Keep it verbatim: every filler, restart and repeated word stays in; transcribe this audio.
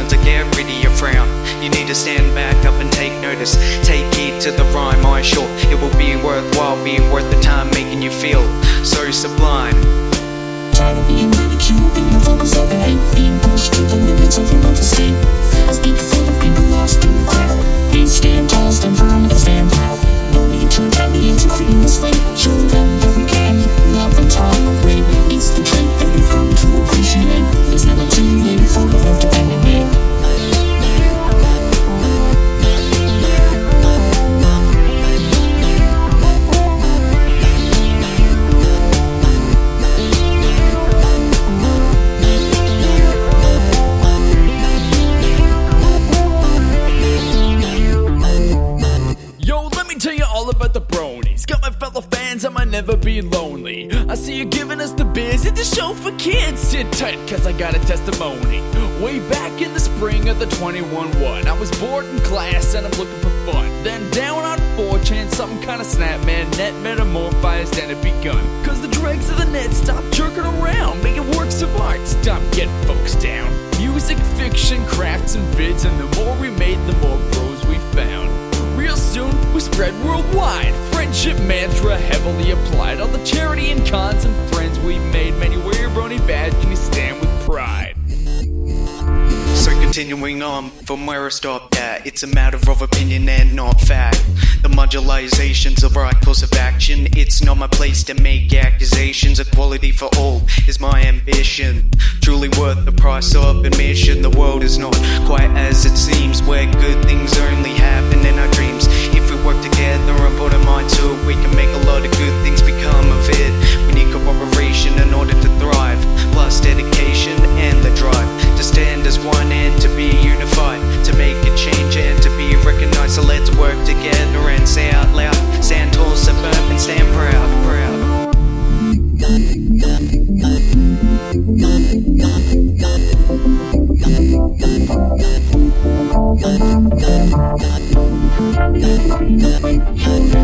learn to get rid of your frown. You need to stand back up and take notice. Take heed to the rhyme, I'm sure it will be worthwhile, be worth the time, making you feel so sublime. Tired of being ridiculed, being the focus of the hate, being pushed to the limits of your mental state. I speak full of people lost in the crowd. Please stand tall, stand firm, and stand proud. No need to retaliate to feeling this way. Show them that we can love and tolerate. It's the trait that we've come to appreciate. It's never too late for the love to be made. About the bronies, got my fellow fans, I might never be lonely. I see you giving us the biz, it's a show for kids. Sit tight, cause I got a testimony. Way back in the spring of the twenty-one one, I was bored in class and I'm looking for fun. Then down on four chan, something kinda snapped, man. Net metamorphized and it begun. Cause the dregs of the net stopped jerking around, making works of art stop getting folks down. Music, fiction, crafts, and vids, and the more we made, the more bros we found. Real soon, we spread worldwide. Friendship mantra heavily applied. All the charity and cons and friends we made. Many wear your brony badge and you stand with pride. So continuing on from where I stopped at, it's a matter of opinion and not fact. The modularization's the right course of action. It's not my place to make accusations. Equality for all is my ambition. Truly worth the price of admission. The world is not quite as it seems, where good things only happen in our dreams. If we work together and put our mind to it, we can make a lot of good things become of it. We need cooperation in order to thrive, plus dedication and the drive to stand as one and to be unified, to make a change and to be recognized. So let's work together and say out loud, stand tall, stand firm, and stand proud, proud. Yeah.